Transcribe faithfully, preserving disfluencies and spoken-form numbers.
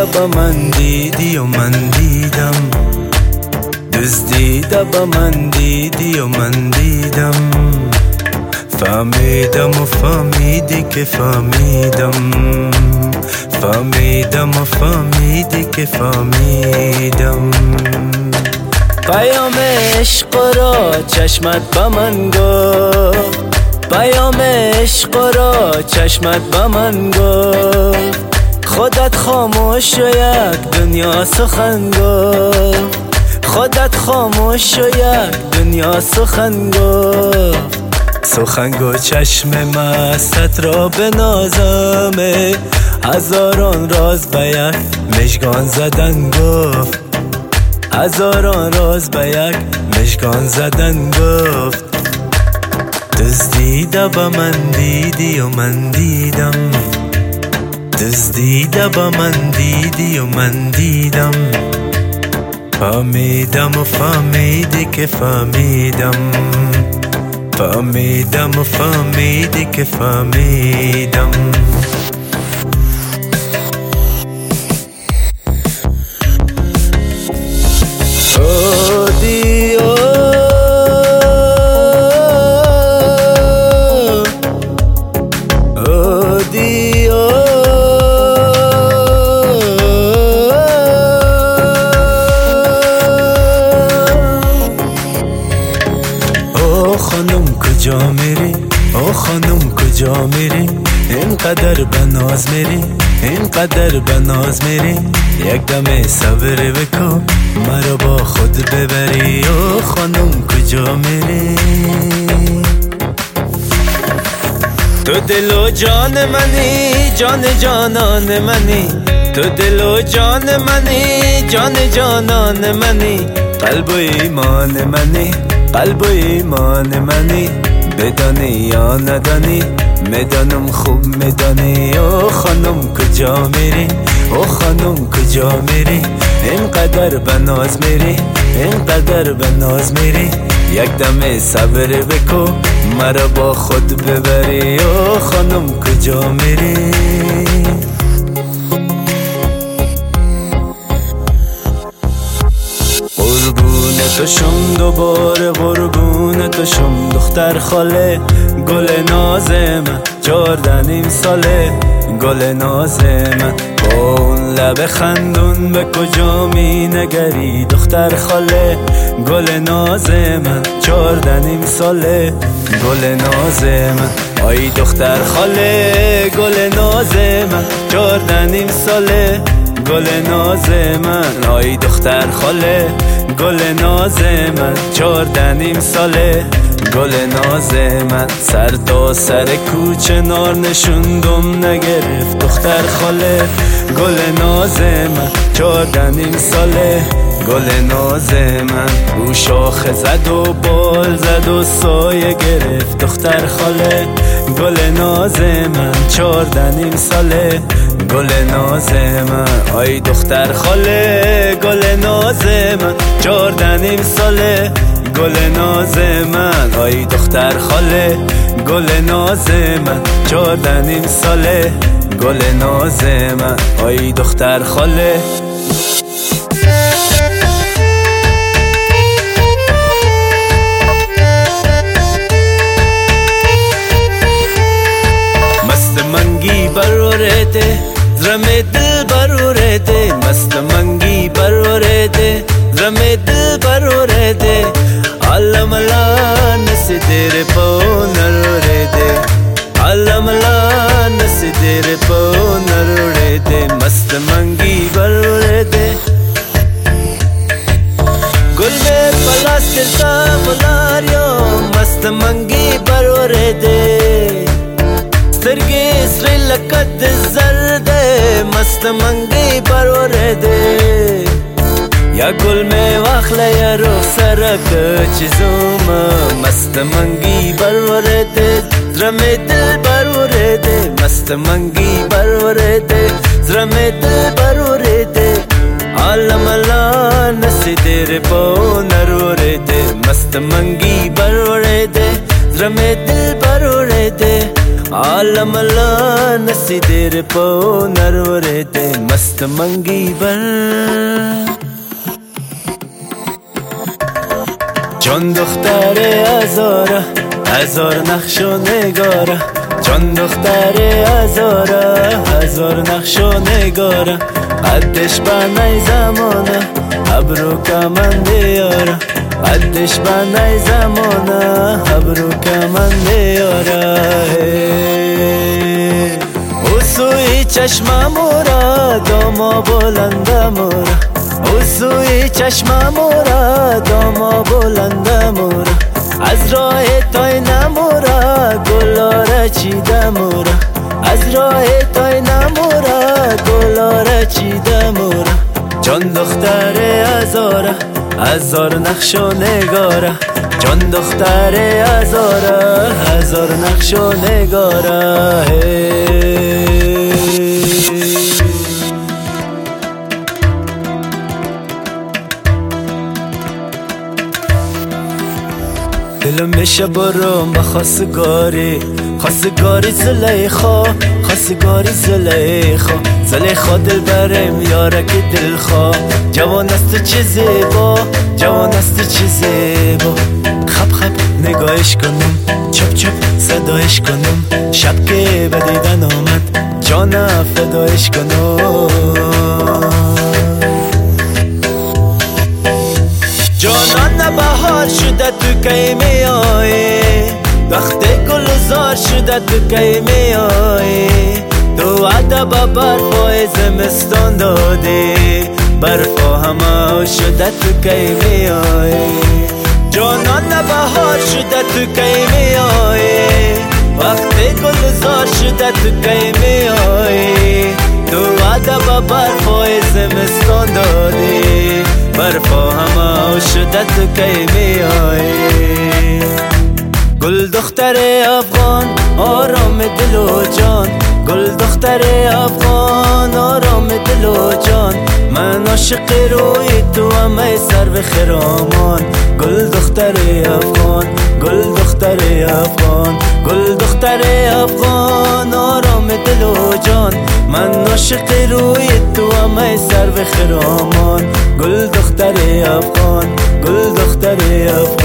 با من دیدی و من دیدم، دزدیده با من دیدی و من دیدم، فهمیدم و فهمیدی که فهمیدم، فهمیدم و فهمیدی که فهمیدم. پیام عشق را چشمت با من گفت، پیام عشق را چشمت با من گفت، خودت خاموش و یک دنیا سخن گفت، خودت خاموش و یک دنیا سخن گفت. سخن گو چشم مست را به نازمه، هزاران راز به یک مژگان زدن گفت، هزاران راز به یک مژگان زدن گفت. دزدیده با من دیدی و من دیدم، دزدیده با من دیدی و من دیدم، فهمیدم و فهمیدی که فهمیدم، فهمیدم و فهمیدی که فهمیدم. کجا میری؟ او خانم کجا میری؟ اینقدر بناز میری، اینقدر بناز میری، یک دم صبر بکن مرا با خود ببری. او خانم کجا میری؟ تو دل و جان منی، جان جانان منی، تو دل و جان منی، جان جانان منی، قلب و ایمان منی، قلب و ایمان منی، بدانی یا ندانی میدانم خوب میدانی. او خانم کجا میری؟ او خانم کجا میری؟ اینقدر بناز میری، اینقدر بناز میری، یک دم صبر بکو مرا با خود ببری. او خانم کجا میری؟ قربون تو شم دوباره، قربون تو شم دختر خاله، گل نازم چارده نیم ساله، گل نازم با اون لب خندون به کجا می نگری دختر خاله، گل نازم چارده نیم ساله، گل نازم آی دختر خاله، گل نازم چارده نیم ساله، گل ناز من آی دختر خاله، گل ناز من چارده نیم ساله، گل ناز من سر تا سر کوچه نار نشوندم نگرفت دختر خاله، گل ناز من چارده نیم ساله، گل ناز من رو شاخه زد و بال زد و سایه گرفت دختر خاله، گل ناز من چارده نیم ساله، گل ناز من آی دختر خاله، گل ناز من چارده نیم ساله، گل ناز من آی دختر خاله، گل ناز من چارده نیم ساله، گل ناز من آی دختر خاله. مست منگی برورده زرم دل برورده، مست منگی برورده زرم دل برورده، علم لا نسی دیر پو نرورده، علم لا نسی دیر پو نرورده، مست منگی برورده. گل میں پلاستر کا بلاریو مست منگی برورده، سترگی سری لکت زرده مست منگی برورده، یا گل میں واخله یا روح سرک چیزوم مست منگی برورده، زرم دل برورده، مست منگی برورده، زرم دل برورده، عالم لا نسی دیر پو نرورده، مست منگی برورده، زرم دل برورده، عالم لا نسی دیر پو نروره ده مست منگی بر جان دختر هزاره هزار نقش و نگاره جان دختر هزاره هزار نقش و نگاره قدش بنای زمانه ابرو کمنده یاره قدش بنای زمانه ابرو کمنده یاره او سوی چشم مورا داما بلنده مورا او سوی چشم مورا داما بلنده مورا از راه تای نمورا گلاره چیده مورا از راه تای نمورا گلاره چیده مورا جان دختر هزاره هزار نقش و نگاره جان دختر هزاره هزار نقش و نگاره دلم میشه برم با خواستگاری خواستگاری زلیخا خواستگاری زلیخا زلیخا دل برم یارک دلخوا جوان است چه زیبا جوان است چه زیبا خب خب نگاهش کنم چپ چپ صدایش کنم شب که بدیدن آمد جانم فدایش کنم جانان بهار شده تو کی می آیی وقت گلزار شده تو کی می آیی تو عدب برفای زمستان دادی برفا همه شده تو کی می آیی جانان بهار شده تو کی می آیی وقت گلزار شده تو کی می آیی تو عدب برفای زمستان دادی برفا همه شده تو کی می آیی گل دختر افغان آرام دل و جان گل دختر افغان آرام دل و جان من عاشق روی تو همه سر به خرامان گل دختر افغان گل دختر افغان گل دختر افغان آرام دل و جان من عاشق روی تو همه سر به خرامان گل دختر افغان گل دختر افغان